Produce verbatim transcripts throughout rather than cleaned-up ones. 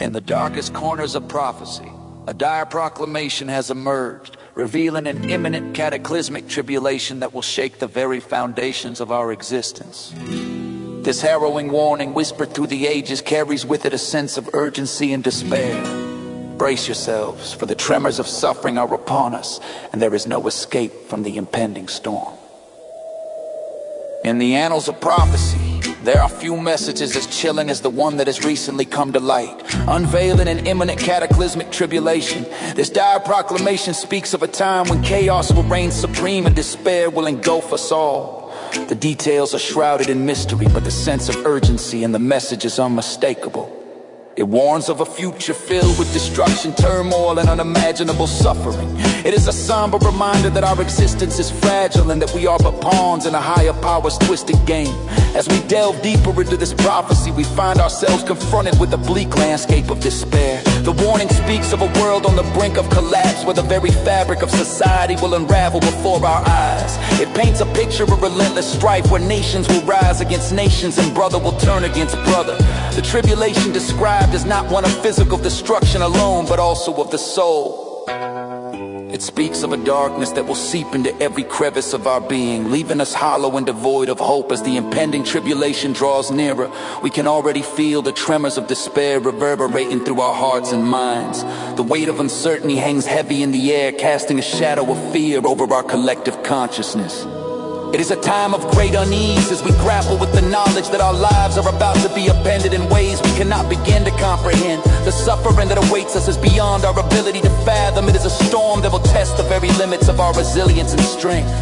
In the darkest corners of prophecy, a dire proclamation has emerged, revealing an imminent cataclysmic tribulation that will shake the very foundations of our existence. This harrowing warning, whispered through the ages, carries with it a sense of urgency and despair. Brace yourselves, for the tremors of suffering are upon us, and there is no escape from the impending storm. In the annals of prophecy, there are few messages as chilling as the one that has recently come to light. Unveiling an imminent cataclysmic tribulation, this dire proclamation speaks of a time when chaos will reign supreme and despair will engulf us all. The details are shrouded in mystery, but the sense of urgency in the message is unmistakable. It warns of a future filled with destruction, turmoil, and unimaginable suffering. It is a somber reminder that our existence is fragile and that we are but pawns in a higher power's twisted game. As we delve deeper into this prophecy, we find ourselves confronted with a bleak landscape of despair. The warning speaks of a world on the brink of collapse, where the very fabric of society will unravel before our eyes. It paints a picture of relentless strife, where nations will rise against nations and brother will turn against brother. The tribulation described is not one of physical destruction alone, but also of the soul. It speaks of a darkness that will seep into every crevice of our being, leaving us hollow and devoid of hope. As the impending tribulation draws nearer, we can already feel the tremors of despair reverberating through our hearts and minds. The weight of uncertainty hangs heavy in the air, casting a shadow of fear over our collective consciousness. It is a time of great unease as we grapple with the knowledge that our lives are about to be upended in ways we cannot begin to comprehend. The suffering that awaits us is beyond our ability to fathom. It is a storm that will test the very limits of our resilience and strength.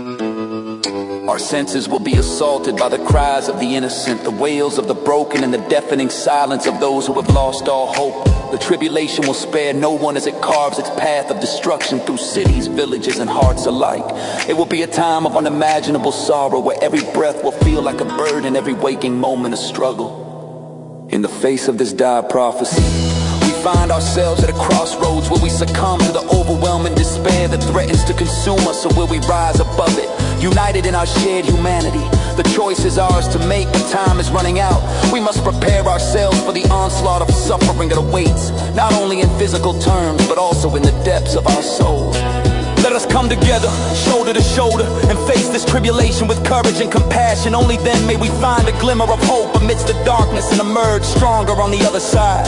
Our senses will be assaulted by the cries of the innocent, the wails of the broken, and the deafening silence of those who have lost all hope. The tribulation will spare no one as it carves its path of destruction through cities, villages, and hearts alike. It will be a time of unimaginable sorrow, where every breath will feel like a burden, every waking moment a struggle. In the face of this dire prophecy, we find ourselves at a crossroads where we succumb to the overwhelming despair that threatens to consume us, or will we rise above it, united in our shared humanity? The choice is ours to make, but time is running out. We must prepare ourselves for the onslaught of suffering that awaits, not only in physical terms, but also in the depths of our souls. Let us come together, shoulder to shoulder, and face this tribulation with courage and compassion. Only then may we find a glimmer of hope amidst the darkness and emerge stronger on the other side.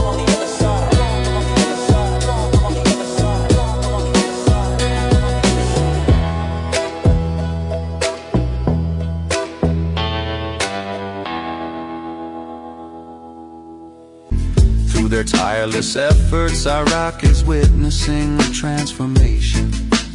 Through their tireless efforts, Iraq is witnessing a transformation.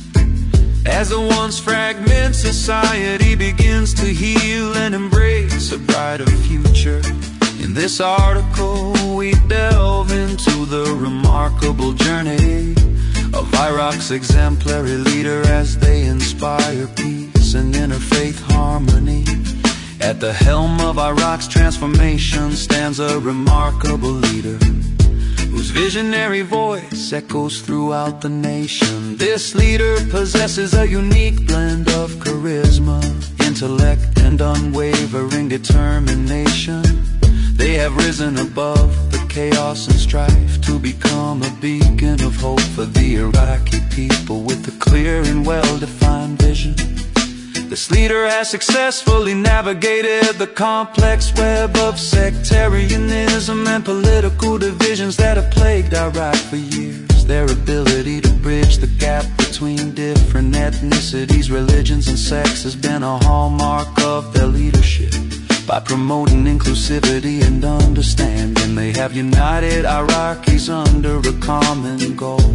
As a once fragmented society begins to heal and embrace a brighter future. In this article, we delve into the remarkable journey of Iraq's exemplary leader as they inspire peace and interfaith harmony. At the helm of Iraq's transformation stands a remarkable leader, whose visionary voice echoes throughout the nation. This leader possesses a unique blend of charisma, intellect, and unwavering determination. They have risen above the chaos and strife to become a beacon of hope for the Iraqi people with a clear and well-defined vision. This leader has successfully navigated the complex web of sectarianism and political divisions that have plagued Iraq for years. Their ability to bridge the gap between different ethnicities, religions, and sects has been a hallmark of their leadership. By promoting inclusivity and understanding, they have united Iraqis under a common goal: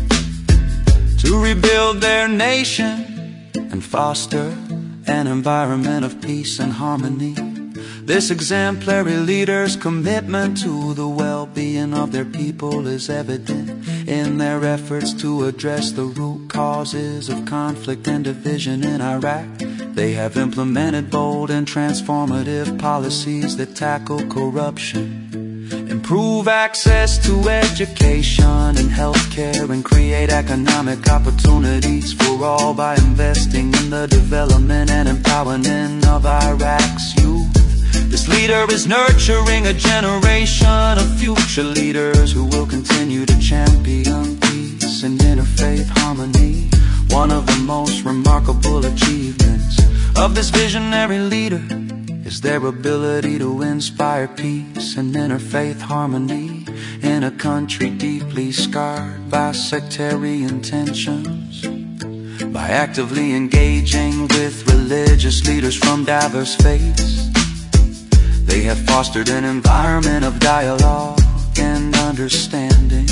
to rebuild their nation and foster an environment of peace and harmony. This exemplary leader's commitment to the well-being of their people is evident in their efforts to address the root causes of conflict and division in Iraq. They have implemented bold and transformative policies that tackle corruption, improve access to education and healthcare, and create economic opportunities for all by investing in the development and empowerment of Iraq's youth. This leader is nurturing a generation of future leaders who will continue to champion peace and interfaith harmony. One of the most remarkable achievements of this visionary leader is their ability to inspire peace and interfaith harmony in a country deeply scarred by sectarian tensions. By actively engaging with religious leaders from diverse faiths, they have fostered an environment of dialogue and understanding.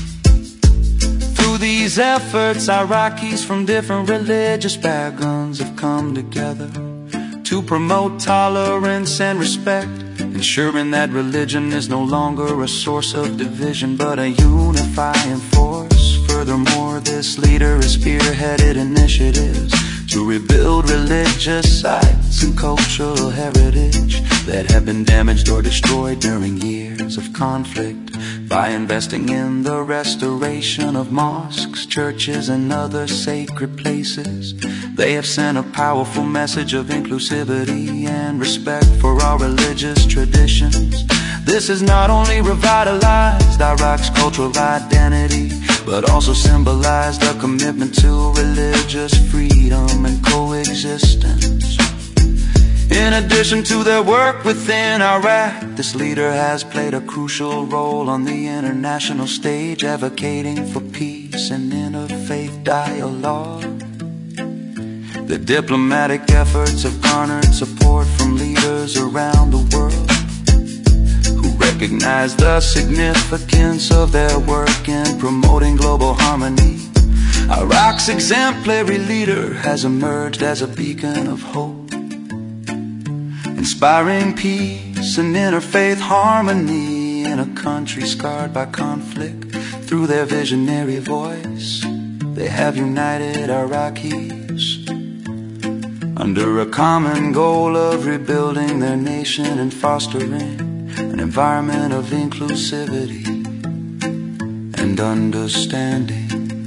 Through these efforts, Iraqis from different religious backgrounds have come together to promote tolerance and respect, ensuring that religion is no longer a source of division but a unifying force. Furthermore, this leader has spearheaded initiatives to rebuild religious sites and cultural heritage that have been damaged or destroyed during years of conflict. By investing in the restoration of mosques, churches, and other sacred places, they have sent a powerful message of inclusivity and respect for our religious traditions. This has not only revitalized Iraq's cultural identity, but also symbolized a commitment to religious freedom and coexistence. In addition to their work within Iraq, this leader has played a crucial role on the international stage, advocating for peace and interfaith dialogue. The diplomatic efforts have garnered support from leaders around the world who recognize the significance of their work in promoting global harmony. Iraq's exemplary leader has emerged as a beacon of hope, inspiring peace and interfaith harmony in a country scarred by conflict. Through their visionary voice, they have united Iraqis under a common goal of rebuilding their nation and fostering an environment of inclusivity and understanding.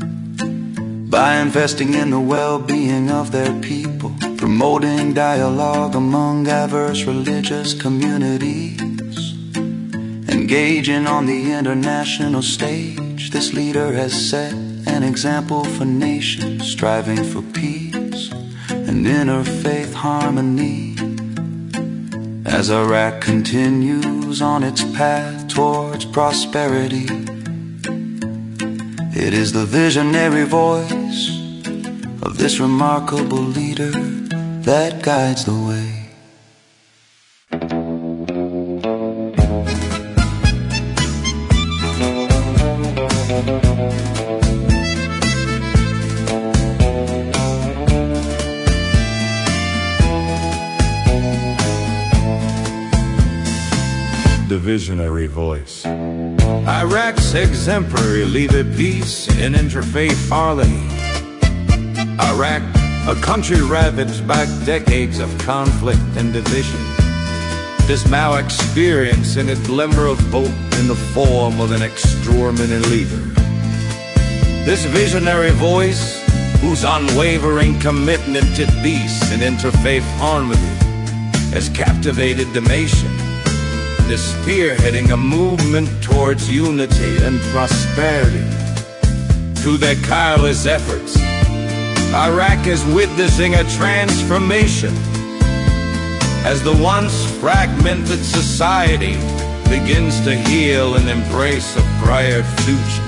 By investing in the well-being of their people, promoting dialogue among diverse religious communities, engaging on the international stage, this leader has set an example for nations striving for peace and interfaith harmony. As Iraq continues on its path towards prosperity, it is the visionary voice of this remarkable leader that guides the way. The visionary voice. Iraq's exemplary leader, peace and interfaith harmony. Iraq, a country ravaged by decades of conflict and division, is now experiencing a glimmer of hope in the form of an extraordinary leader. This visionary voice, whose unwavering commitment to peace and interfaith harmony has captivated the nation, is spearheading a movement towards unity and prosperity. Through their tireless efforts, Iraq is witnessing a transformation as the once fragmented society begins to heal and embrace a brighter future.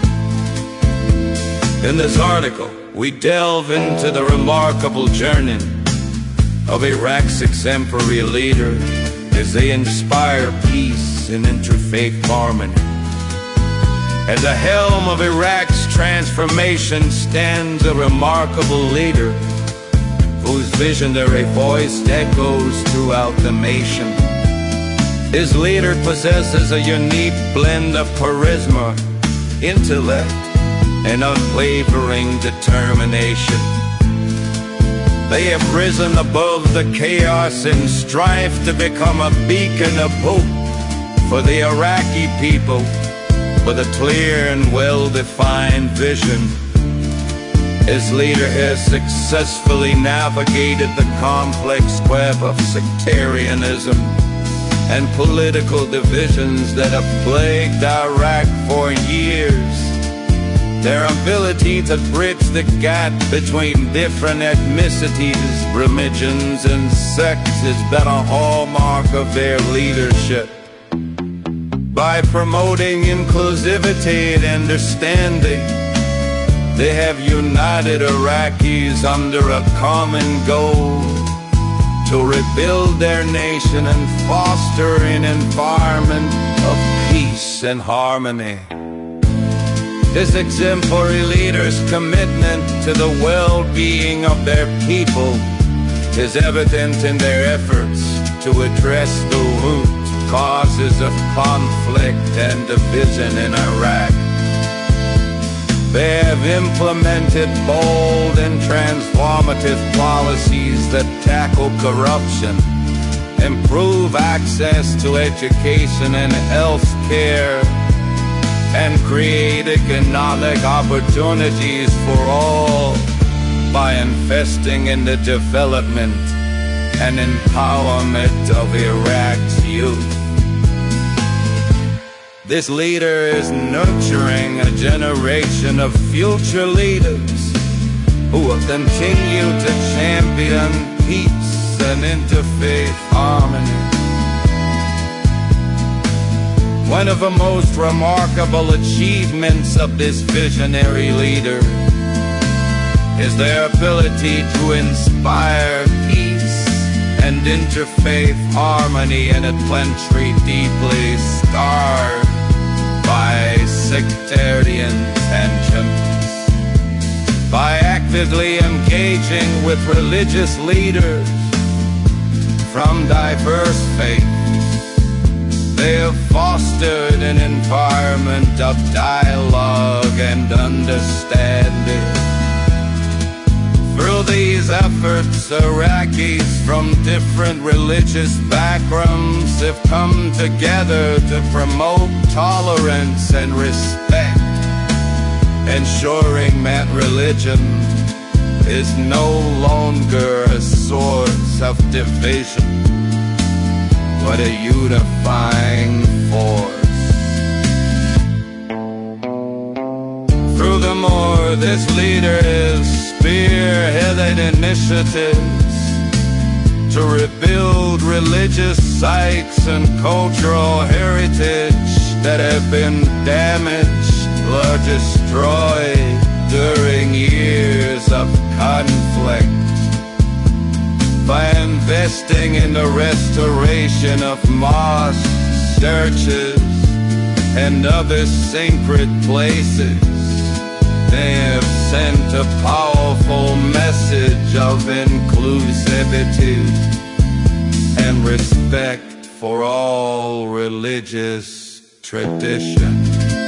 In this article, we delve into the remarkable journey of Iraq's exemplary leader as they inspire peace and interfaith harmony. At the helm of Iraq's transformation stands a remarkable leader whose visionary voice echoes throughout the nation. His leader possesses a unique blend of charisma, intellect, and unwavering determination. They have risen above the chaos and strive to become a beacon of hope for the Iraqi people with a clear and well-defined vision. His leader has successfully navigated the complex web of sectarianism and political divisions that have plagued Iraq for years. Their ability to bridge the gap between different ethnicities, religions, and sects has been a hallmark of their leadership. By promoting inclusivity and understanding, they have united Iraqis under a common goal to rebuild their nation and foster an environment of peace and harmony. This exemplary leader's commitment to the well-being of their people is evident in their efforts to address the root causes of conflict and division in Iraq. They have implemented bold and transformative policies that tackle corruption, improve access to education and health care, and create economic opportunities for all by investing in the development and empowerment of Iraq's youth. This leader is nurturing a generation of future leaders who will continue to champion peace and interfaith harmony. One of the most remarkable achievements of this visionary leader is their ability to inspire peace and interfaith harmony in a country deeply scarred by sectarian tensions. By actively engaging with religious leaders from diverse faiths, they have fostered an environment of dialogue and understanding. Through these efforts, Iraqis from different religious backgrounds have come together to promote tolerance and respect, ensuring that religion is no longer a source of division, but a unifying force. Furthermore, this leader is spearheaded initiatives to rebuild religious sites and cultural heritage that have been damaged or destroyed during years of conflict. By investing in the restoration of mosques, churches, and other sacred places, they have sent a powerful message of inclusivity and respect for all religious traditions.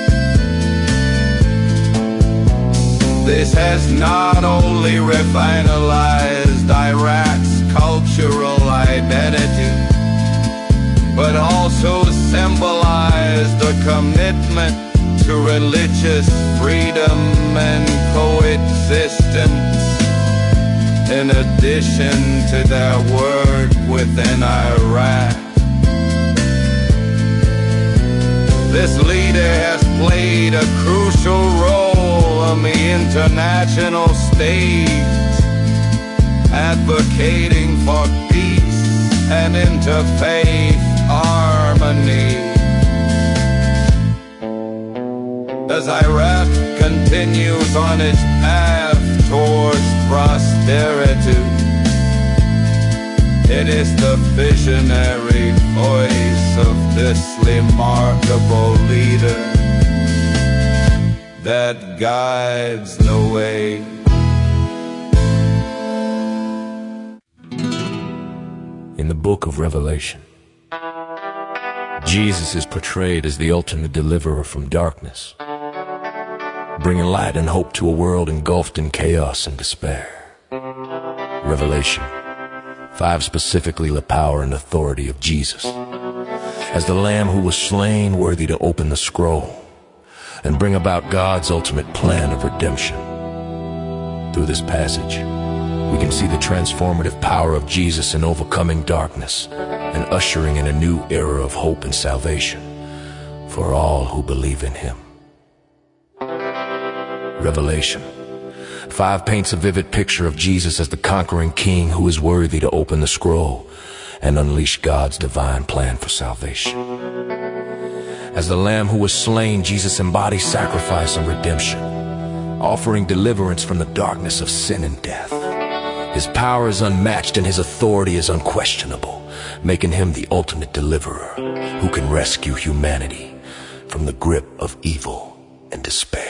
This has not only revitalized Iraq's cultural identity, but also symbolized a commitment to religious freedom and coexistence, in addition to their work within Iraq. This leader has played a crucial role on the international stage, advocating for peace and interfaith harmony. As Iraq continues on its path towards prosperity, it is the visionary voice of this remarkable leader that guides the way. In the book of Revelation, Jesus is portrayed as the ultimate deliverer from darkness, bringing light and hope to a world engulfed in chaos and despair. Revelation five, specifically the power and authority of Jesus as the Lamb who was slain, worthy to open the scroll and bring about God's ultimate plan of redemption. Through this passage, we can see the transformative power of Jesus in overcoming darkness and ushering in a new era of hope and salvation for all who believe in him. Revelation five paints a vivid picture of Jesus as the conquering king who is worthy to open the scroll and unleash God's divine plan for salvation. As the Lamb who was slain, Jesus embodies sacrifice and redemption, offering deliverance from the darkness of sin and death. His power is unmatched and his authority is unquestionable, making him the ultimate deliverer who can rescue humanity from the grip of evil and despair.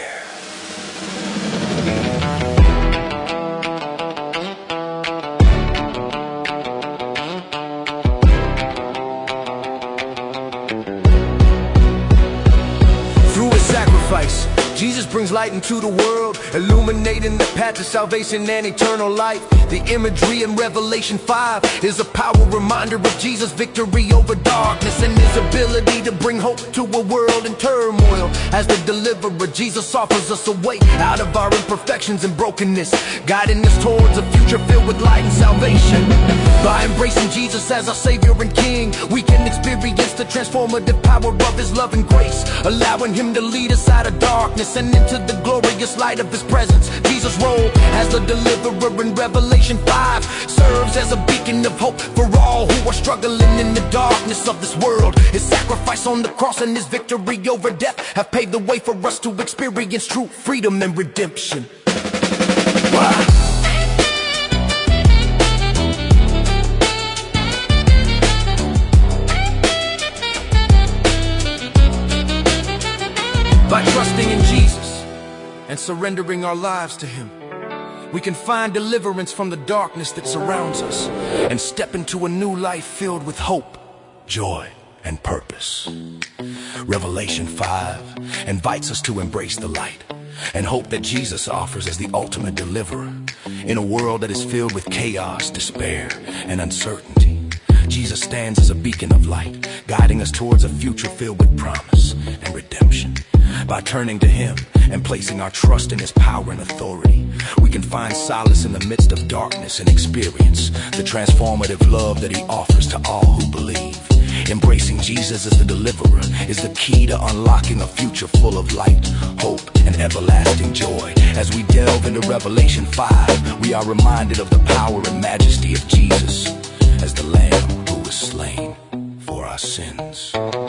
Jesus brings light into the world, illuminating the path to salvation and eternal life. The imagery in Revelation five is a power reminder of Jesus' victory over darkness and his ability to bring hope to a world in turmoil. As the deliverer, Jesus offers us a way out of our imperfections and brokenness, guiding us towards a future filled with light and salvation. By embracing Jesus as our Savior and King, we can experience the transformative power of his love and grace, allowing him to lead us out of darkness and into the glorious light of his presence. Jesus' role as the deliverer in Revelation five serves as a beacon of hope for all who are struggling in the darkness of this world. His sacrifice on the cross and his victory over death have paved the way for us to experience true freedom and redemption. Wow. By trusting in Jesus and surrendering our lives to him, we can find deliverance from the darkness that surrounds us and step into a new life filled with hope, joy, and purpose. Revelation five invites us to embrace the light and hope that Jesus offers as the ultimate deliverer in a world that is filled with chaos, despair, and uncertainty. Jesus stands as a beacon of light, guiding us towards a future filled with promise and redemption. By turning to him and placing our trust in his power and authority, we can find solace in the midst of darkness and experience the transformative love that he offers to all who believe. Embracing Jesus as the deliverer is the key to unlocking a future full of light, hope, and everlasting joy. As we delve into Revelation five, we are reminded of the power and majesty of Jesus as the Lamb who was slain for our sins.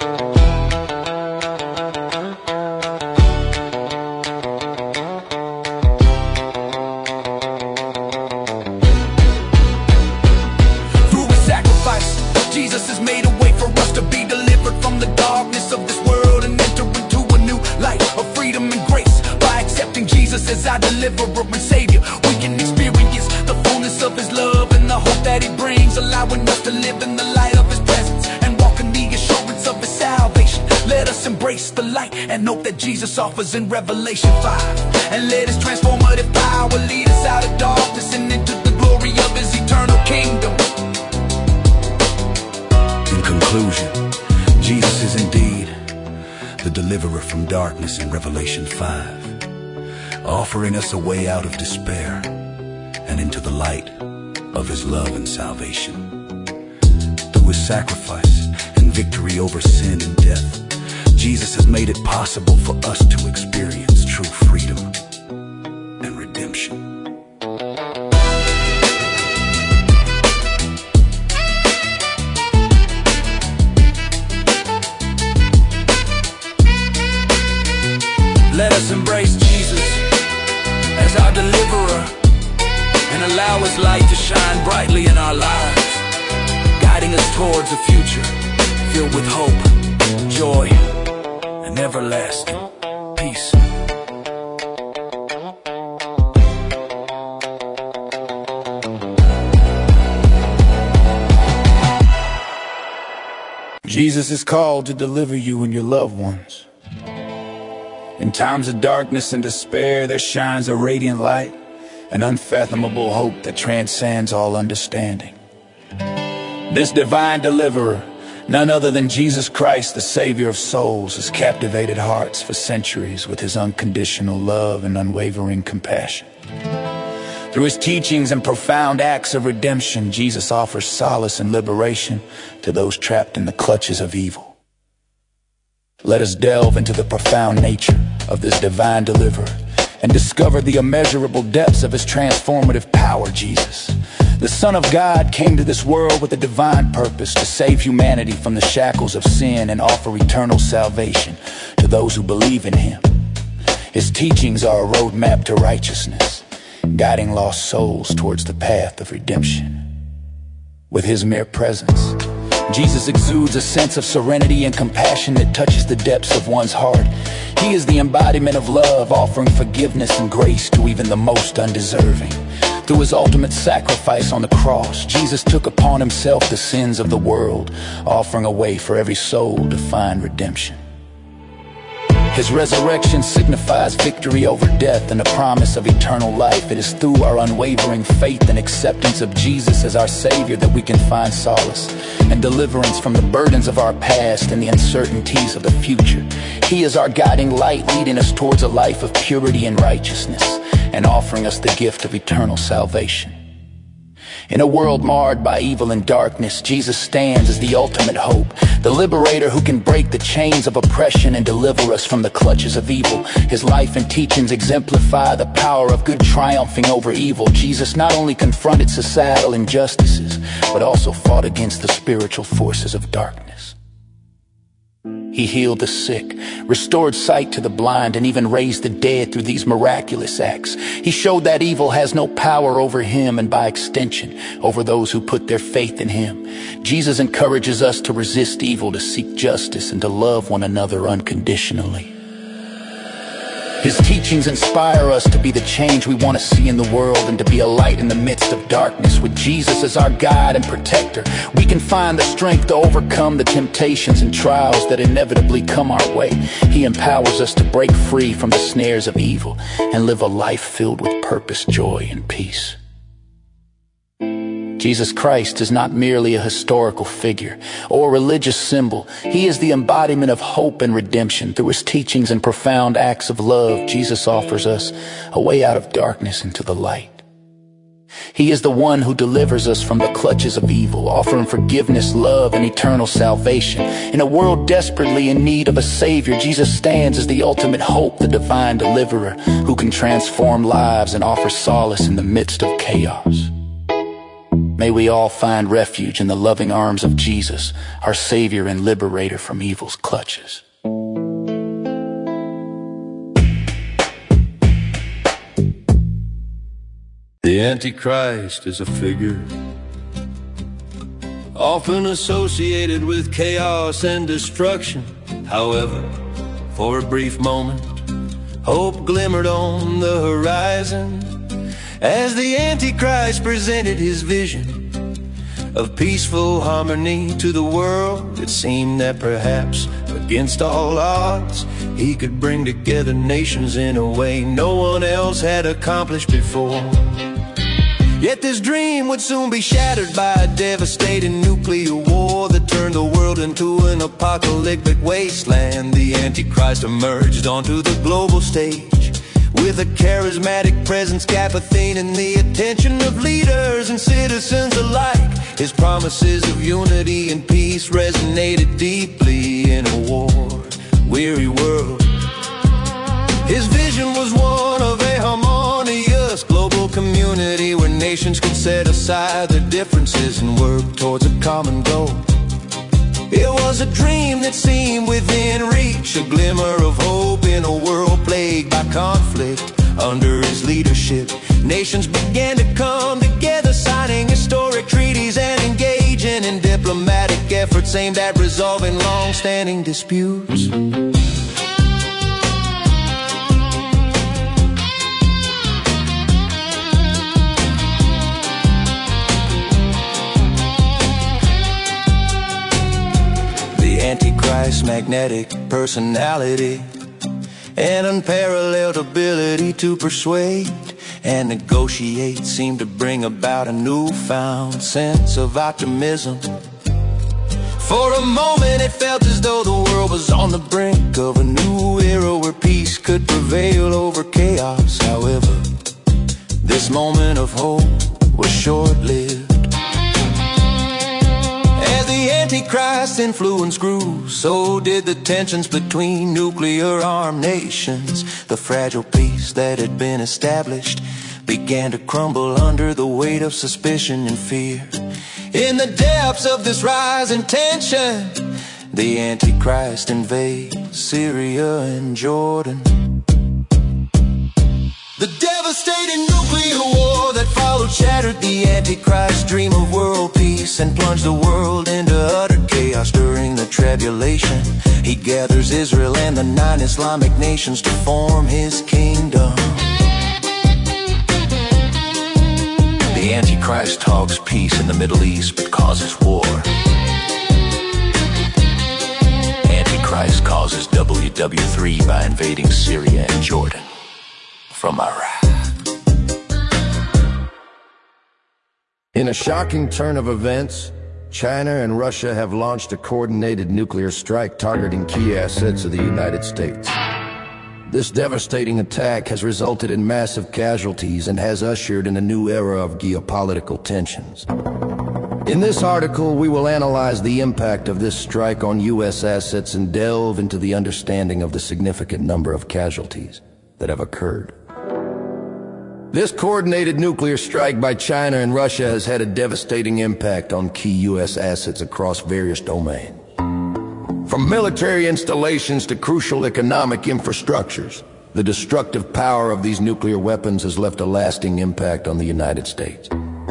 Jesus has made a way for us to be delivered from the darkness of this world and enter into a new life of freedom and grace. By accepting Jesus as our deliverer and Savior, we can experience the fullness of his love and the hope that he brings, allowing us to live in the light of his presence and walk in the assurance of his salvation. Let us embrace the light and hope that Jesus offers in Revelation five, and let his transformative power lead us out of darkness and into the glory of his eternal kingdom. In conclusion, Jesus is indeed the deliverer from darkness in Revelation five, offering us a way out of despair and into the light of his love and salvation. Through his sacrifice and victory over sin and death, Jesus has made it possible for us to experience true freedom and redemption. Let us embrace Jesus as our deliverer and allow his light to shine brightly in our lives, guiding us towards a future filled with hope, joy, and everlasting peace. Jesus is called to deliver you and your loved ones. In times of darkness and despair, there shines a radiant light, an unfathomable hope that transcends all understanding. This divine deliverer, none other than Jesus Christ, the Savior of souls, has captivated hearts for centuries with his unconditional love and unwavering compassion. Through his teachings and profound acts of redemption, Jesus offers solace and liberation to those trapped in the clutches of evil. Let us delve into the profound nature of this divine deliverer and discover the immeasurable depths of his transformative power. Jesus, the Son of God, came to this world with a divine purpose to save humanity from the shackles of sin and offer eternal salvation to those who believe in him. His teachings are a roadmap to righteousness, guiding lost souls towards the path of redemption. With his mere presence, Jesus exudes a sense of serenity and compassion that touches the depths of one's heart. He is the embodiment of love, offering forgiveness and grace to even the most undeserving. Through his ultimate sacrifice on the cross, Jesus took upon himself the sins of the world, offering a way for every soul to find redemption. His resurrection signifies victory over death and the promise of eternal life. It is through our unwavering faith and acceptance of Jesus as our Savior that we can find solace and deliverance from the burdens of our past and the uncertainties of the future. He is our guiding light, leading us towards a life of purity and righteousness and offering us the gift of eternal salvation. In a world marred by evil and darkness, Jesus stands as the ultimate hope, the liberator who can break the chains of oppression and deliver us from the clutches of evil. His life and teachings exemplify the power of good triumphing over evil. Jesus not only confronted societal injustices, but also fought against the spiritual forces of darkness. He healed the sick, restored sight to the blind, and even raised the dead through these miraculous acts. He showed that evil has no power over him and, by extension, over those who put their faith in him. Jesus encourages us to resist evil, to seek justice, and to love one another unconditionally. His teachings inspire us to be the change we want to see in the world and to be a light in the midst of darkness. With Jesus as our guide and protector, we can find the strength to overcome the temptations and trials that inevitably come our way. He empowers us to break free from the snares of evil and live a life filled with purpose, joy, and peace. Jesus Christ is not merely a historical figure or a religious symbol. He is the embodiment of hope and redemption. Through his teachings and profound acts of love, Jesus offers us a way out of darkness into the light. He is the one who delivers us from the clutches of evil, offering forgiveness, love, and eternal salvation. In a world desperately in need of a Savior, Jesus stands as the ultimate hope, the divine deliverer who can transform lives and offer solace in the midst of chaos. May we all find refuge in the loving arms of Jesus, our Savior and liberator from evil's clutches. The Antichrist is a figure often associated with chaos and destruction. However, for a brief moment, hope glimmered on the horizon as the Antichrist presented his vision of peaceful harmony to the world. It seemed that perhaps against all odds, he could bring together nations in a way no one else had accomplished before. Yet this dream would soon be shattered by a devastating nuclear war that turned the world into an apocalyptic wasteland. The Antichrist emerged onto the global stage with a charismatic presence, captivating the attention of leaders and citizens alike. His promises of unity and peace resonated deeply in a war-weary world. His vision was one of a harmonious global community where nations could set aside their differences and work towards a common goal. It was a dream that seemed within reach, a glimmer of hope in a world plagued by conflict. Under his leadership, nations began to come together, signing historic treaties and engaging in diplomatic efforts aimed at resolving long-standing disputes. Antichrist's magnetic personality and unparalleled ability to persuade and negotiate seemed to bring about a newfound sense of optimism. For a moment it felt as though the world was on the brink of a new era where peace could prevail over chaos. However, this moment of hope was short-lived. As the Antichrist influence grew, so did the tensions between nuclear-armed nations. The fragile peace that had been established began to crumble under the weight of suspicion and fear. In the depths of this rising tension, the Antichrist invades Syria and Jordan. The devastating nuclear war that followed shattered the Antichrist's dream of world peace and plunged the world into utter chaos. During the tribulation, he gathers Israel and the nine Islamic nations to form his kingdom. The Antichrist talks peace in the Middle East but causes war. Antichrist causes W W three by invading Syria and Jordan from Iraq. In a shocking turn of events, China and Russia have launched a coordinated nuclear strike targeting key assets of the United States. This devastating attack has resulted in massive casualties and has ushered in a new era of geopolitical tensions. In this article, we will analyze the impact of this strike on U S assets and delve into the understanding of the significant number of casualties that have occurred. This coordinated nuclear strike by China and Russia has had a devastating impact on key U S assets across various domains. From military installations to crucial economic infrastructures, the destructive power of these nuclear weapons has left a lasting impact on the United States.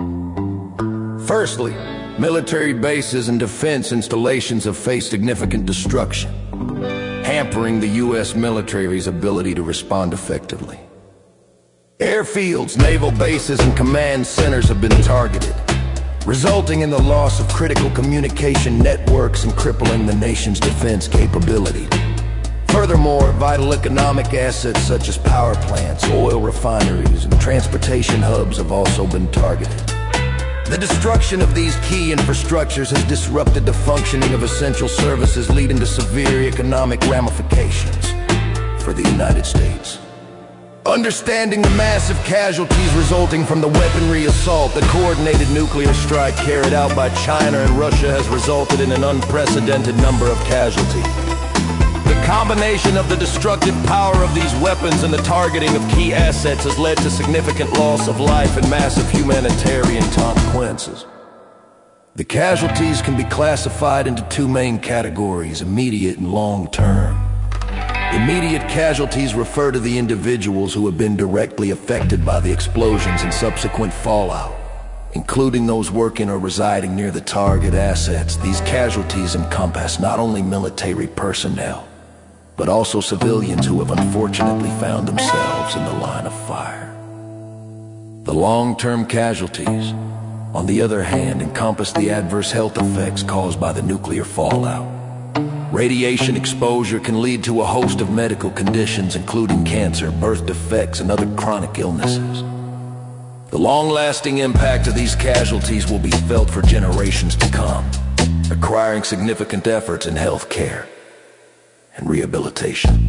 Firstly, military bases and defense installations have faced significant destruction, hampering the U S military's ability to respond effectively. Airfields, naval bases, and command centers have been targeted, resulting in the loss of critical communication networks and crippling the nation's defense capability. Furthermore, vital economic assets such as power plants, oil refineries, and transportation hubs have also been targeted. The destruction of these key infrastructures has disrupted the functioning of essential services, leading to severe economic ramifications for the United States. Understanding the massive casualties resulting from the weaponry assault, the coordinated nuclear strike carried out by China and Russia has resulted in an unprecedented number of casualties. The combination of the destructive power of these weapons and the targeting of key assets has led to significant loss of life and massive humanitarian consequences. The casualties can be classified into two main categories: immediate and long-term. Immediate casualties refer to the individuals who have been directly affected by the explosions and subsequent fallout, including those working or residing near the target assets. These casualties encompass not only military personnel, but also civilians who have unfortunately found themselves in the line of fire. The long-term casualties, on the other hand, encompass the adverse health effects caused by the nuclear fallout. Radiation exposure can lead to a host of medical conditions, including cancer, birth defects, and other chronic illnesses. The long-lasting impact of these casualties will be felt for generations to come, requiring significant efforts in health care and rehabilitation.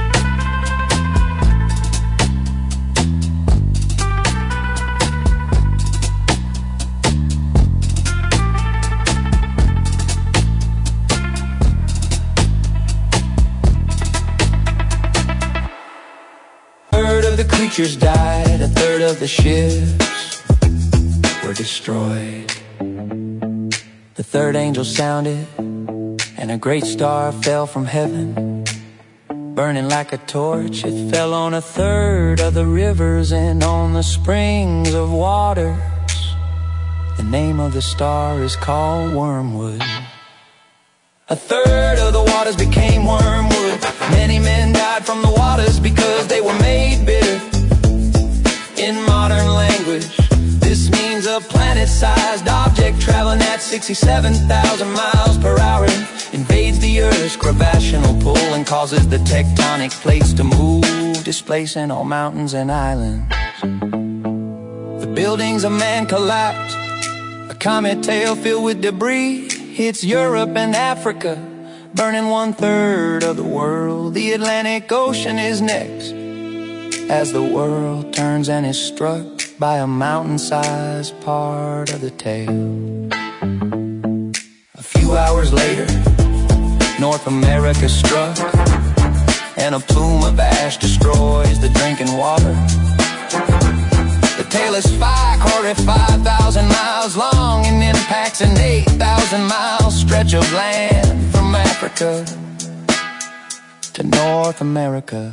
The creatures died, a third of the ships were destroyed. The third angel sounded, and a great star fell from heaven. Burning like a torch, it fell on a third of the rivers and on the springs of waters. The name of the star is called Wormwood. A third of the waters became wormwood. Many men died from the waters because they were made bitter. In modern language, this means a planet-sized object traveling at sixty-seven thousand miles per hour invades the Earth's gravitational pull and causes the tectonic plates to move, displacing all mountains and islands. The buildings of man collapse. A comet tail filled with debris hits Europe and Africa, burning one-third of the world. The Atlantic Ocean is next, as the world turns and is struck traced by a mountain-sized part of the tale. A few hours later, North America struck, and a plume of ash destroys the drinking water. The tail is five, quarter five thousand miles long, and impacts an eight thousand mile stretch of land from Africa to North America.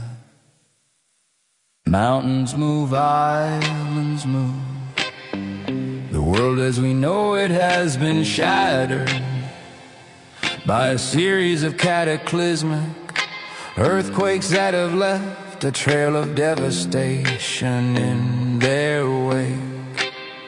Mountains move, islands move. The world as we know it has been shattered by a series of cataclysmic earthquakes that have left a trail of devastation in their wake.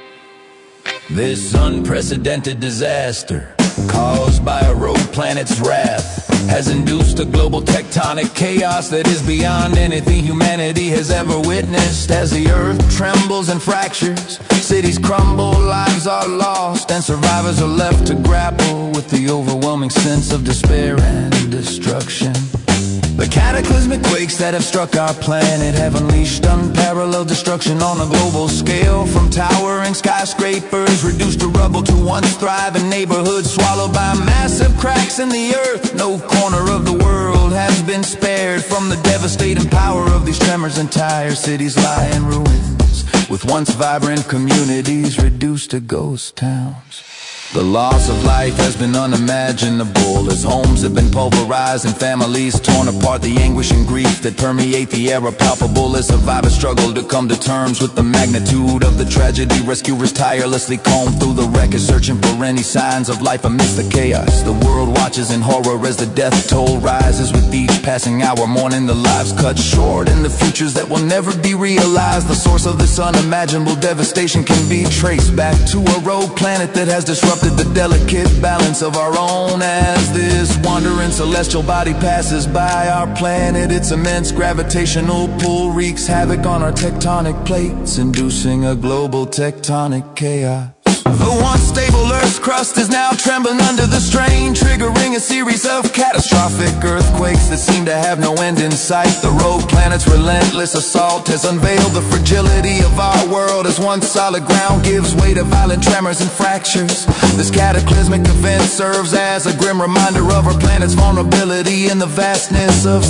This unprecedented disaster, caused by a rogue planet's wrath, has induced a global tectonic chaos that is beyond anything humanity has ever witnessed. As the earth trembles and fractures, cities crumble, lives are lost, and survivors are left to grapple with the overwhelming sense of despair and destruction. The cataclysmic quakes that have struck our planet have unleashed unparalleled destruction on a global scale. From towering skyscrapers reduced to rubble to once thriving neighborhoods swallowed by massive cracks in the earth. No corner of the world has been spared from the devastating power of these tremors. Entire cities lie in ruins, with once vibrant communities reduced to ghost towns. The loss of life has been unimaginable, as homes have been pulverized and families torn apart. The anguish and grief that permeate the air are palpable as survivors struggle to come to terms with the magnitude of the tragedy. Rescuers tirelessly comb through the wreckage, searching for any signs of life amidst the chaos. The world watches in horror as the death toll rises, with each passing hour mourning the lives cut short and the futures that will never be realized. The source of this unimaginable devastation can be traced back to a rogue planet that has disrupted the delicate balance of our own. As this wandering celestial body passes by our planet, its immense gravitational pull wreaks havoc on our tectonic plates, inducing a global tectonic chaos. The once stable Earth's crust is now trembling under the strain, triggering a series of catastrophic earthquakes that seem to have no end in sight. The rogue planet's relentless assault has unveiled the fragility of our world, as once solid ground gives way to violent tremors and fractures. This cataclysmic event serves as a grim reminder of our planet's vulnerability in the vastness of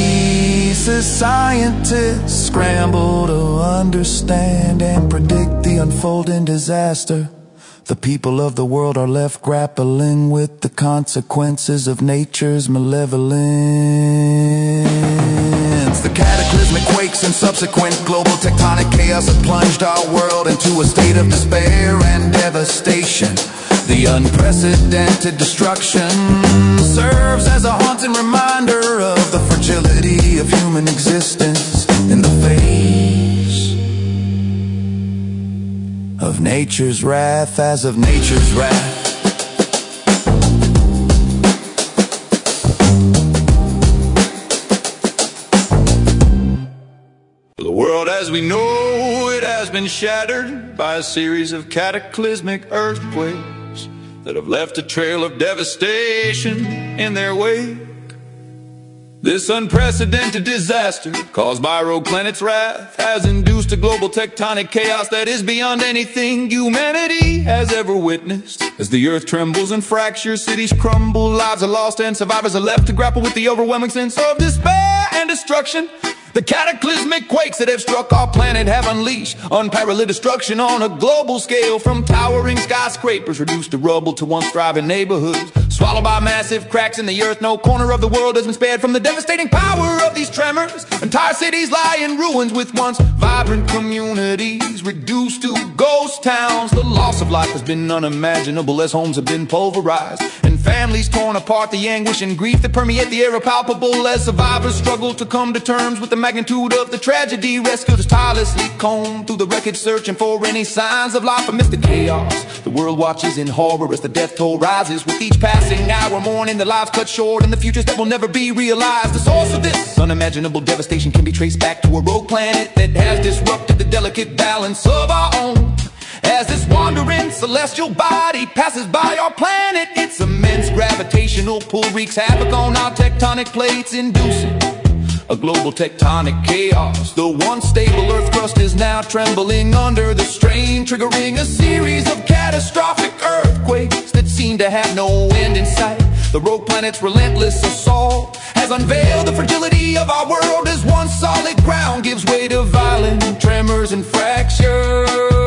space. As scientists scramble to understand and predict the unfolding disaster, the people of the world are left grappling with the consequences of nature's malevolence. The cataclysmic quakes and subsequent global tectonic chaos have plunged our world into a state of despair and devastation. The unprecedented destruction serves as a haunting reminder of the fragility of human existence in the face of nature's wrath, as of nature's wrath. The world as we know it has been shattered by a series of cataclysmic earthquakes that have left a trail of devastation in their wake. This unprecedented disaster, caused by a rogue planet's wrath, has induced a global tectonic chaos that is beyond anything humanity has ever witnessed. As the earth trembles and fractures, cities crumble, lives are lost, and survivors are left to grapple with the overwhelming sense of despair and destruction. The cataclysmic quakes that have struck our planet have unleashed unparalleled destruction on a global scale. From towering skyscrapers reduced to rubble to once thriving neighborhoods swallowed by massive cracks in the earth, no corner of the world has been spared from the devastating power of these tremors. Entire cities lie in ruins, with once vibrant communities reduced to ghost towns. The loss of life has been unimaginable, as homes have been pulverized and families torn apart. The anguish and grief that permeate the air are palpable, as survivors struggle to come to terms with the magnitude of the tragedy. Rescuers tirelessly comb through the wreckage, searching for any signs of life amidst the chaos. The world watches in horror as the death toll rises, with each passing hour mourning the lives cut short and the futures that will never be realized. The source of this unimaginable devastation can be traced back to a rogue planet that has disrupted the delicate balance of our own. As this wandering celestial body passes by our planet, its immense gravitational pull wreaks havoc on our tectonic plates, inducing a global tectonic chaos. The once stable Earth crust is now trembling under the strain, triggering a series of catastrophic earthquakes that seem to have no end in sight. The rogue planet's relentless assault has unveiled the fragility of our world as one solid ground gives way to violent tremors and fractures.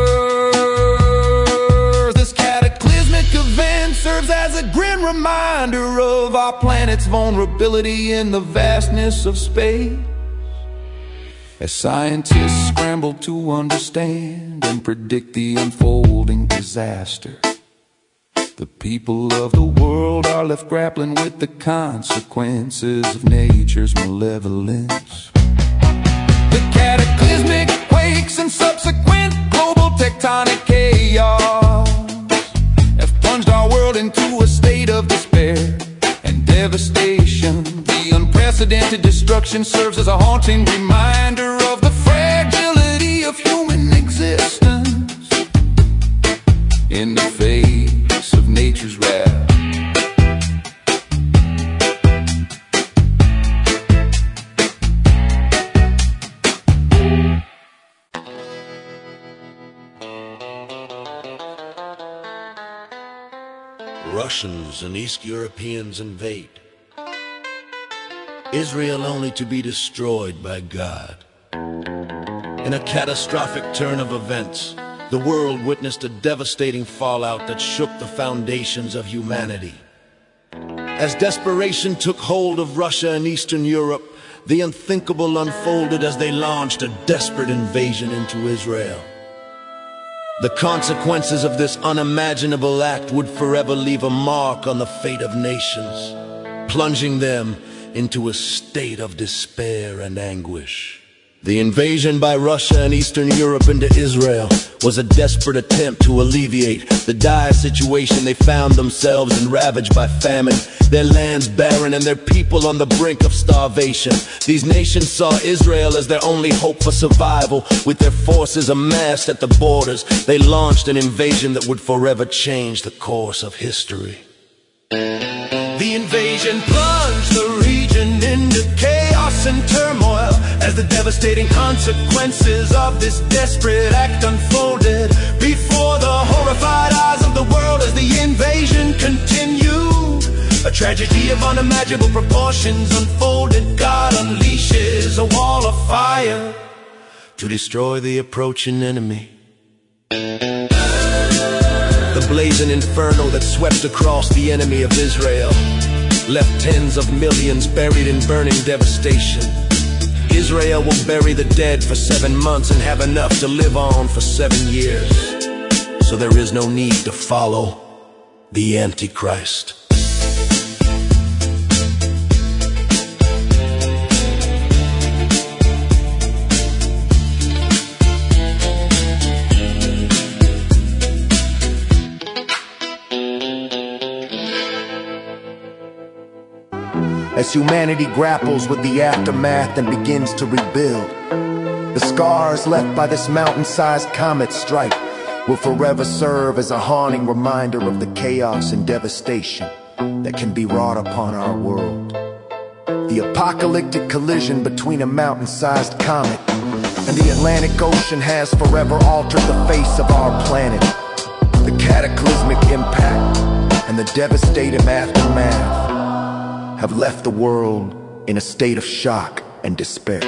This cataclysmic event serves as a grim reminder of our planet's vulnerability in the vastness of space. As scientists scramble to understand and predict the unfolding disaster, the people of the world are left grappling with the consequences of nature's malevolence. The cataclysmic quakes and subsequent global tectonic chaos have plunged our world into a state of despair and devastation. The unprecedented destruction serves as a haunting reminder of the fragility of human existence in the face of nature's wrath. Russians and East Europeans invade. Israel only to be destroyed by God. In a catastrophic turn of events, the world witnessed a devastating fallout that shook the foundations of humanity. As desperation took hold of Russia and Eastern Europe, the unthinkable unfolded as they launched a desperate invasion into Israel. The consequences of this unimaginable act would forever leave a mark on the fate of nations, plunging them into a state of despair and anguish. The invasion by Russia and Eastern Europe into Israel was a desperate attempt to alleviate the dire situation they found themselves in, ravaged by famine, their lands barren and their people on the brink of starvation. These nations saw Israel as their only hope for survival. With their forces amassed at the borders, they launched an invasion that would forever change the course of history. The invasion plunged the region into chaos and turmoil as the devastating consequences of this desperate act unfolded before the horrified eyes of the world as the invasion continued. A tragedy of unimaginable proportions unfolded. God unleashes a wall of fire to destroy the approaching enemy. The blazing inferno that swept across the enemy of Israel left tens of millions buried in burning devastation. Israel will bury the dead for seven months and have enough to live on for seven years. So there is no need to follow the Antichrist. As humanity grapples with the aftermath and begins to rebuild, the scars left by this mountain-sized comet strike will forever serve as a haunting reminder of the chaos and devastation that can be wrought upon our world. The apocalyptic collision between a mountain-sized comet and the Atlantic Ocean has forever altered the face of our planet. The cataclysmic impact and the devastating aftermath have left the world in a state of shock and despair.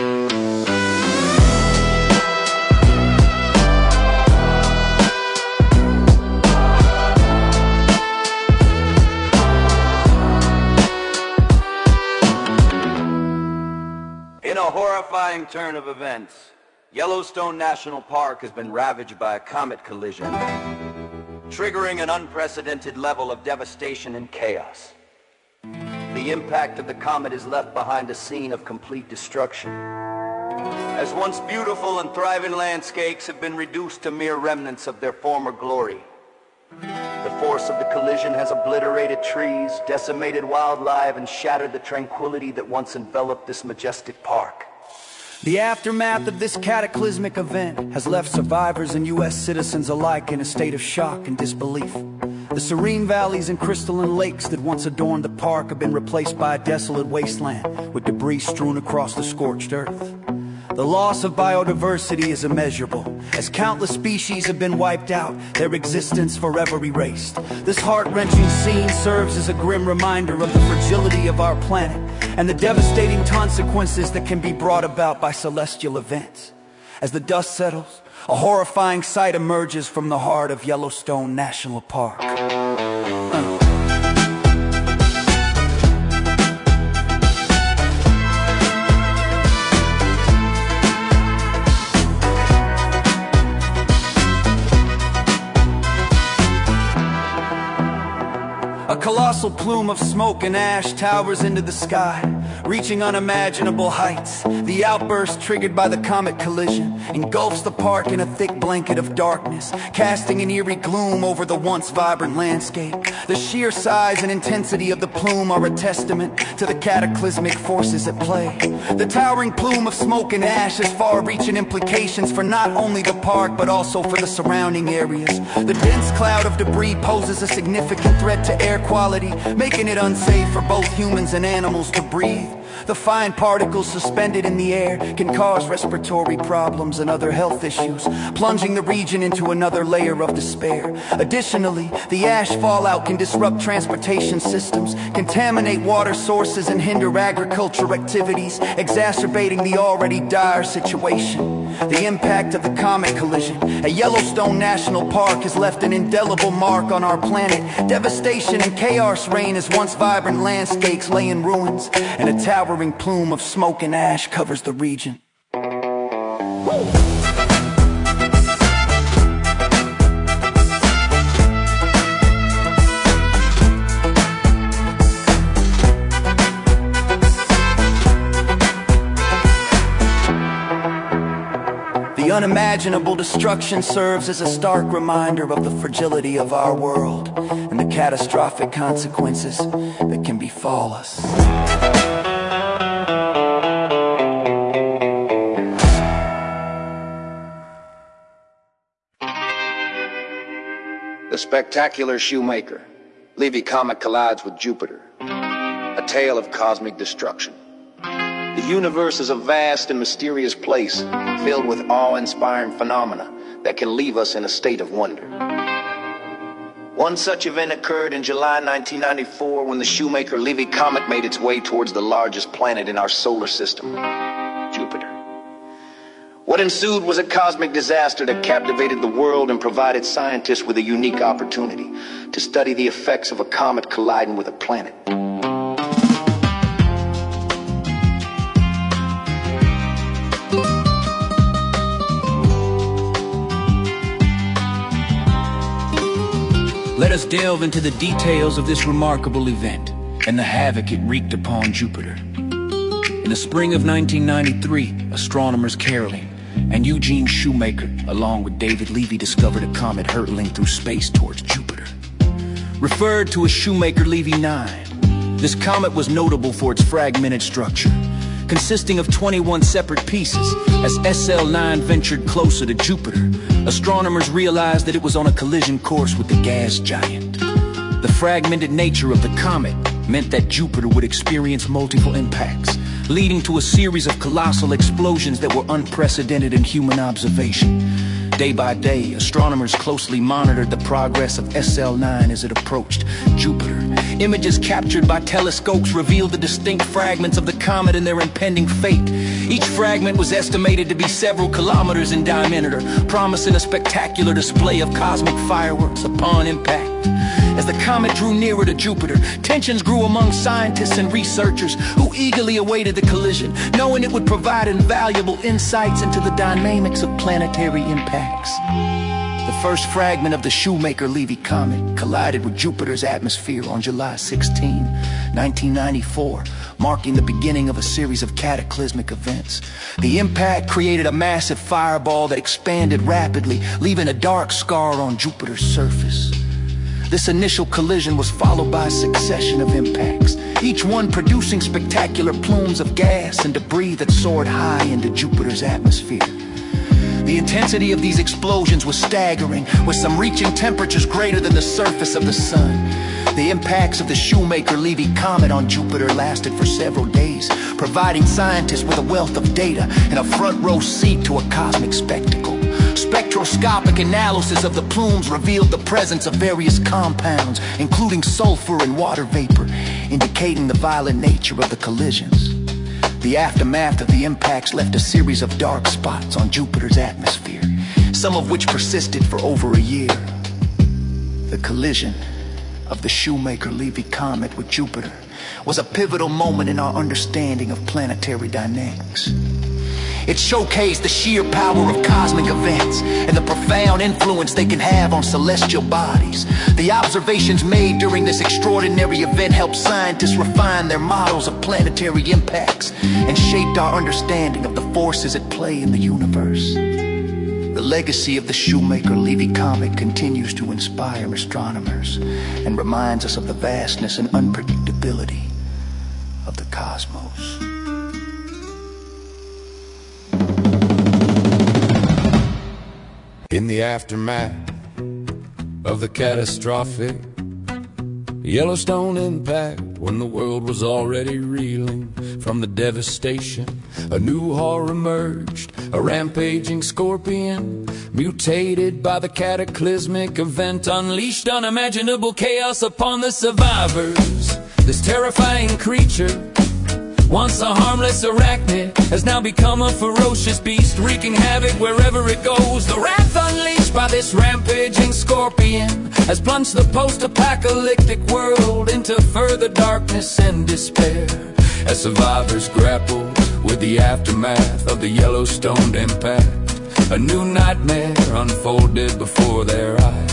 In a horrifying turn of events, Yellowstone National Park has been ravaged by a comet collision, triggering an unprecedented level of devastation and chaos. The impact of the comet is left behind a scene of complete destruction, as once beautiful and thriving landscapes have been reduced to mere remnants of their former glory. The force of the collision has obliterated trees, decimated wildlife, and shattered the tranquility that once enveloped this majestic park. The aftermath of this cataclysmic event has left survivors and U S citizens alike in a state of shock and disbelief. The serene valleys and crystalline lakes that once adorned the park have been replaced by a desolate wasteland with debris strewn across the scorched earth. The loss of biodiversity is immeasurable. As countless species have been wiped out, their existence forever erased. This heart-wrenching scene serves as a grim reminder of the fragility of our planet and the devastating consequences that can be brought about by celestial events. As the dust settles, a horrifying sight emerges from the heart of Yellowstone National Park. Uh. A colossal plume of smoke and ash towers into the sky, reaching unimaginable heights. The outburst, triggered by the comet collision, engulfs the park in a thick blanket of darkness, casting an eerie gloom over the once vibrant landscape. The sheer size and intensity of the plume are a testament to the cataclysmic forces at play. The towering plume of smoke and ash has far-reaching implications for not only the park, but also for the surrounding areas. The dense cloud of debris poses a significant threat to air quality, making it unsafe for both humans and animals to breathe. The fine particles suspended in the air can cause respiratory problems and other health issues, plunging the region into another layer of despair. Additionally, the ash fallout can disrupt transportation systems, contaminate water sources, and hinder agricultural activities, exacerbating the already dire situation. The impact of the comet collision at Yellowstone National Park has left an indelible mark on our planet. Devastation and chaos reign as once vibrant landscapes lay in ruins, and a towering plume of smoke and ash covers the region. The unimaginable destruction serves as a stark reminder of the fragility of our world and the catastrophic consequences that can befall us. The spectacular Shoemaker. Levy Comet collides with Jupiter. A tale of cosmic destruction. The universe is a vast and mysterious place, filled with awe-inspiring phenomena that can leave us in a state of wonder. One such event occurred in July nineteen ninety-four when the Shoemaker-Levy Comet made its way towards the largest planet in our solar system, Jupiter. What ensued was a cosmic disaster that captivated the world and provided scientists with a unique opportunity to study the effects of a comet colliding with a planet. Let us delve into the details of this remarkable event and the havoc it wreaked upon Jupiter. In the spring of nineteen ninety-three, astronomers Caroline and Eugene Shoemaker, along with David Levy, discovered a comet hurtling through space towards Jupiter. Referred to as Shoemaker-Levy nine, this comet was notable for its fragmented structure, consisting of twenty-one separate pieces. As S L nine ventured closer to Jupiter, astronomers realized that it was on a collision course with the gas giant. The fragmented nature of the comet meant that Jupiter would experience multiple impacts, leading to a series of colossal explosions that were unprecedented in human observation. Day by day, astronomers closely monitored the progress of S L nine as it approached Jupiter. Images captured by telescopes revealed the distinct fragments of the comet and their impending fate. Each fragment was estimated to be several kilometers in diameter, promising a spectacular display of cosmic fireworks upon impact. As the comet drew nearer to Jupiter, tensions grew among scientists and researchers who eagerly awaited the collision, knowing it would provide invaluable insights into the dynamics of planetary impacts. The first fragment of the Shoemaker-Levy comet collided with Jupiter's atmosphere on July sixteenth, nineteen ninety-four, marking the beginning of a series of cataclysmic events. The impact created a massive fireball that expanded rapidly, leaving a dark scar on Jupiter's surface. This initial collision was followed by a succession of impacts, each one producing spectacular plumes of gas and debris that soared high into Jupiter's atmosphere. The intensity of these explosions was staggering, with some reaching temperatures greater than the surface of the sun. The impacts of the Shoemaker-Levy comet on Jupiter lasted for several days, providing scientists with a wealth of data and a front-row seat to a cosmic spectacle. Spectroscopic analysis of the plumes revealed the presence of various compounds, including sulfur and water vapor, indicating the violent nature of the collisions. The aftermath of the impacts left a series of dark spots on Jupiter's atmosphere, some of which persisted for over a year. The collision of the Shoemaker-Levy comet with Jupiter was a pivotal moment in our understanding of planetary dynamics. It showcased the sheer power of cosmic events and the profound influence they can have on celestial bodies. The observations made during this extraordinary event helped scientists refine their models of planetary impacts and shaped our understanding of the forces at play in the universe. The legacy of the Shoemaker-Levy comet continues to inspire astronomers and reminds us of the vastness and unpredictability of the cosmos. In the aftermath of the catastrophic Yellowstone impact, when the world was already reeling from the devastation, a new horror emerged, a rampaging scorpion, mutated by the cataclysmic event, unleashed unimaginable chaos upon the survivors. This terrifying creature, once a harmless arachnid, has now become a ferocious beast, wreaking havoc wherever it goes. The wrath unleashed by this rampaging scorpion has plunged the post-apocalyptic world into further darkness and despair, as survivors grapple with the aftermath of the Yellowstone impact. A new nightmare unfolded before their eyes.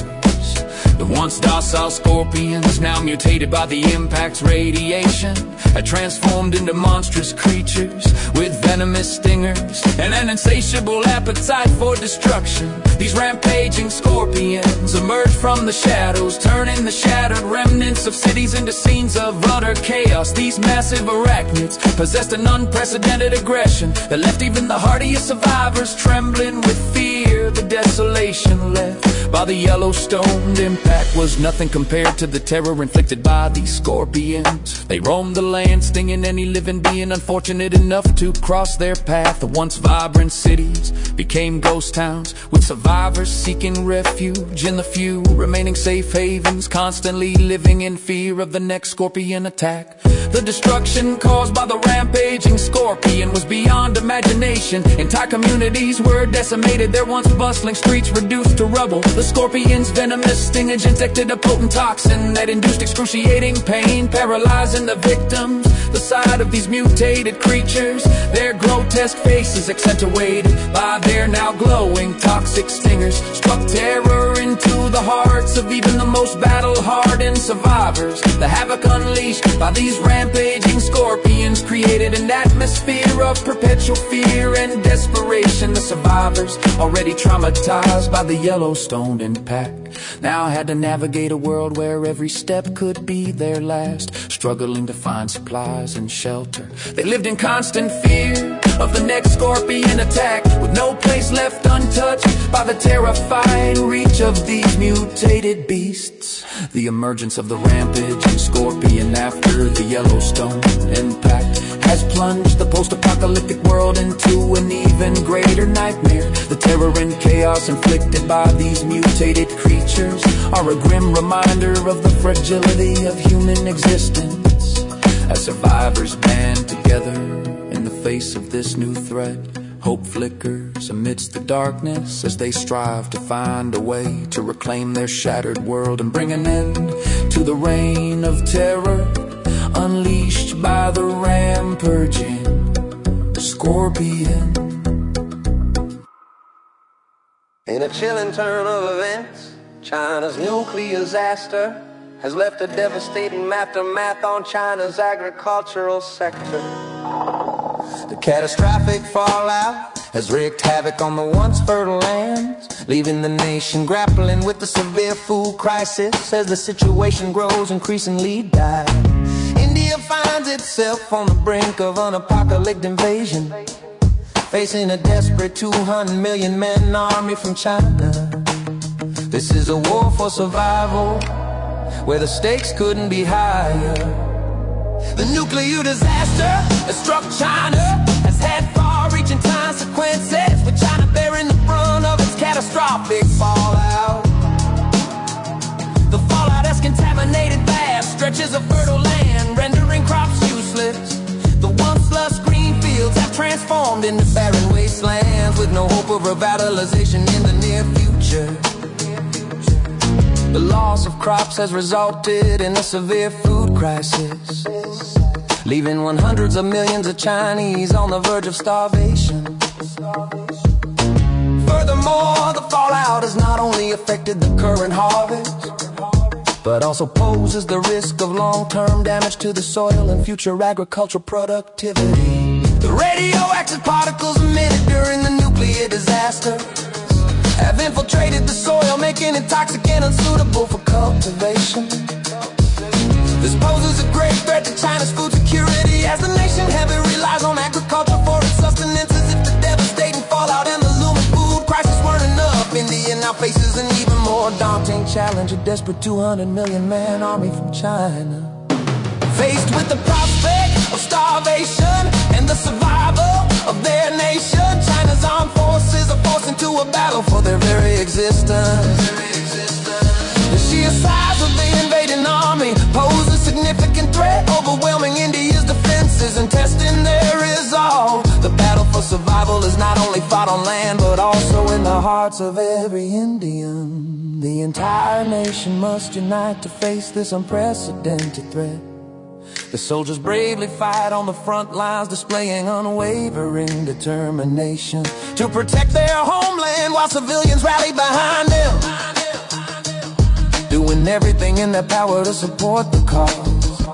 The once docile scorpions, now mutated by the impact's radiation, had transformed into monstrous creatures with venomous stingers and an insatiable appetite for destruction. These rampaging scorpions emerged from the shadows, turning the shattered remnants of cities into scenes of utter chaos. These massive arachnids possessed an unprecedented aggression that left even the hardiest survivors trembling with fear. The desolation left by the Yellowstone impact was nothing compared to the terror inflicted by these scorpions. They roamed the land, stinging any living being unfortunate enough to cross their path. The once vibrant cities became ghost towns, with survivors seeking refuge in the few remaining safe havens, constantly living in fear of the next scorpion attack. The destruction caused by the rampaging scorpion was beyond imagination. Entire communities were decimated, their once bustling streets reduced to rubble. The scorpion's venomous stingage injected a potent toxin that induced excruciating pain, paralyzing the victims. The sight of these mutated creatures, their grotesque faces accentuated by their now glowing toxic stingers, struck terror into the hearts of even the most battle-hardened survivors. The havoc unleashed by these rampaging scorpions created an atmosphere of perpetual fear and desperation. The survivors, already traumatized by the Yellowstone impact, now had to navigate a world where every step could be their last, struggling to find supplies and shelter. They lived in constant fear of the next scorpion attack, with no place left untouched by the terrifying reach of these mutated beasts. The emergence of the rampaging scorpion after the Yellowstone impact has plunged the post-apocalyptic world into an even greater nightmare. The terror and chaos inflicted by these mutated creatures are a grim reminder of the fragility of human existence. As survivors band together in the face of this new threat, hope flickers amidst the darkness as they strive to find a way to reclaim their shattered world and bring an end to the reign of terror unleashed by the rampaging scorpion. In a chilling turn of events, China's nuclear disaster has left a devastating aftermath on China's agricultural sector. The catastrophic fallout has wreaked havoc on the once fertile lands, leaving the nation grappling with the severe food crisis as the situation grows increasingly dire. India finds itself on the brink of an apocalyptic invasion, facing a desperate two hundred million man army from China. This is a war for survival, where the stakes couldn't be higher. The nuclear disaster that struck China has had far-reaching consequences, with China bearing the brunt of its catastrophic fallout. The fallout has contaminated vast stretches of fertile land, rendering crops useless. The once lush green fields have transformed into barren wastelands, with no hope of revitalization in the near future. The loss of crops has resulted in a severe food crisis, leaving one hundreds of millions of Chinese on the verge of starvation. Furthermore, the fallout has not only affected the current harvest, but also poses the risk of long-term damage to the soil and future agricultural productivity. The radioactive particles emitted during the nuclear disaster have infiltrated the soil, making it toxic and unsuitable for cultivation. This poses a great threat to China's food security, as the nation heavily relies on agriculture for its sustenance. As if the devastating fallout and the looming food crisis weren't enough, India now faces an even more daunting challenge: a desperate two hundred million man army from China. Faced with the prospect of starvation and the survival of their nation, China's armed forces are forced into a battle for their very existence. The sheer size of the invading army poses a significant threat, overwhelming India's defenses and testing their resolve. The battle for survival is not only fought on land, but also in the hearts of every Indian. The entire nation must unite to face this unprecedented threat. The soldiers bravely fight on the front lines, displaying unwavering determination to protect their homeland, while civilians rally behind them, doing everything in their power to support the cause.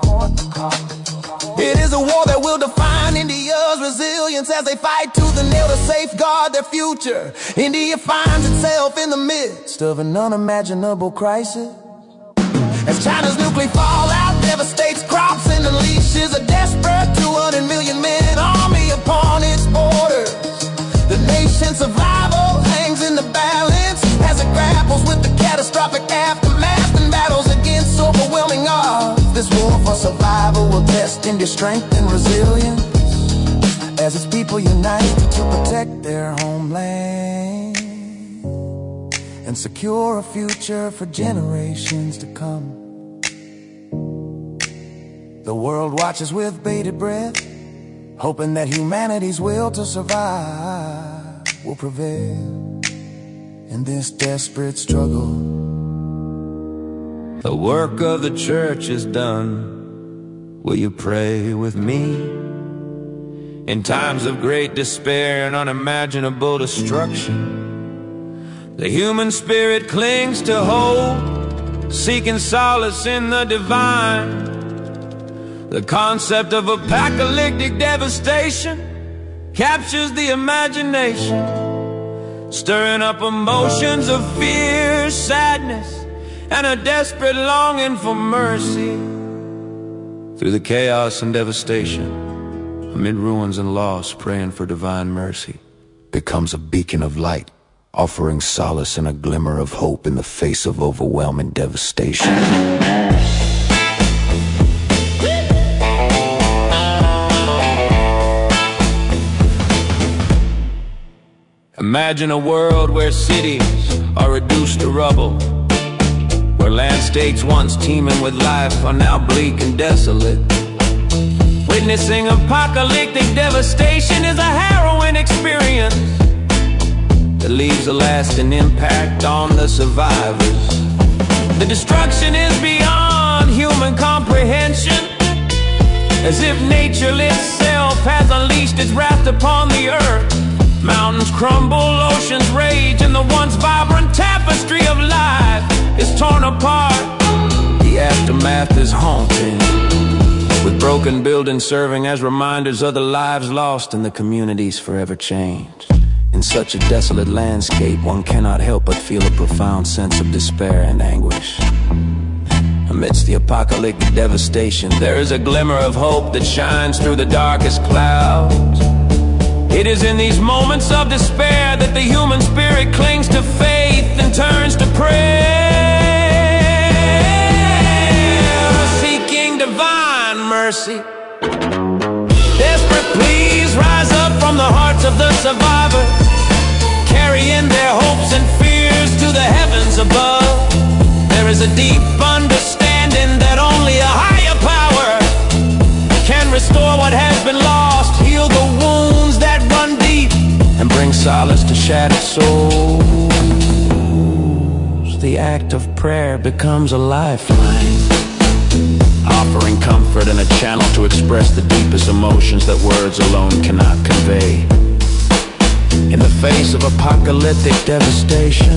It is a war that will define India's resilience as they fight tooth and nail to safeguard their future. India finds itself in the midst of an unimaginable crisis, as China's nuclear fallout devastates crops and unleashes a desperate two hundred million man army upon its borders. The nation's survival hangs in the balance as it grapples with the catastrophic aftermath and battles against overwhelming odds. This war for survival will test India's strength and resilience, as its people unite to protect their homeland and secure a future for generations to come. The world watches with bated breath, hoping that humanity's will to survive will prevail in this desperate struggle. The work of the church is done. Will you pray with me? In times of great despair and unimaginable destruction, the human spirit clings to hope, seeking solace in the divine. The concept of apocalyptic devastation captures the imagination, stirring up emotions of fear, sadness, and a desperate longing for mercy. Through the chaos and devastation, amid ruins and loss, praying for divine mercy becomes a beacon of light, offering solace and a glimmer of hope in the face of overwhelming devastation. Imagine a world where cities are reduced to rubble, where landscapes once teeming with life are now bleak and desolate. Witnessing apocalyptic devastation is a harrowing experience that leaves a lasting impact on the survivors. The destruction is beyond human comprehension, as if nature itself has unleashed its wrath upon the earth. Mountains crumble, oceans rage, and the once vibrant tapestry of life is torn apart. The aftermath is haunting, with broken buildings serving as reminders of the lives lost and the communities forever changed. In such a desolate landscape, one cannot help but feel a profound sense of despair and anguish. Amidst the apocalyptic devastation, there is a glimmer of hope that shines through the darkest clouds. It is in these moments of despair that the human spirit clings to faith and turns to prayer, seeking divine mercy. Desperate pleas rise up from the hearts of the survivors, carrying their hopes and fears to the heavens above. There is a deep understanding that only a higher power can restore what has been lost, heal the wounds that run deep, and bring solace to shattered souls. The act of prayer becomes a lifeline, offering comfort and a channel to express the deepest emotions that words alone cannot convey. In the face of apocalyptic devastation,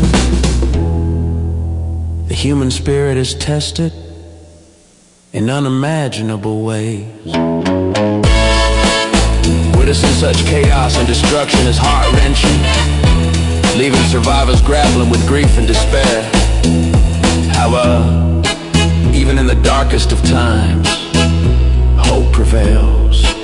the human spirit is tested in unimaginable ways. Witnessing such chaos and destruction is heart-wrenching, leaving survivors grappling with grief and despair. However, even in the darkest of times, hope prevails.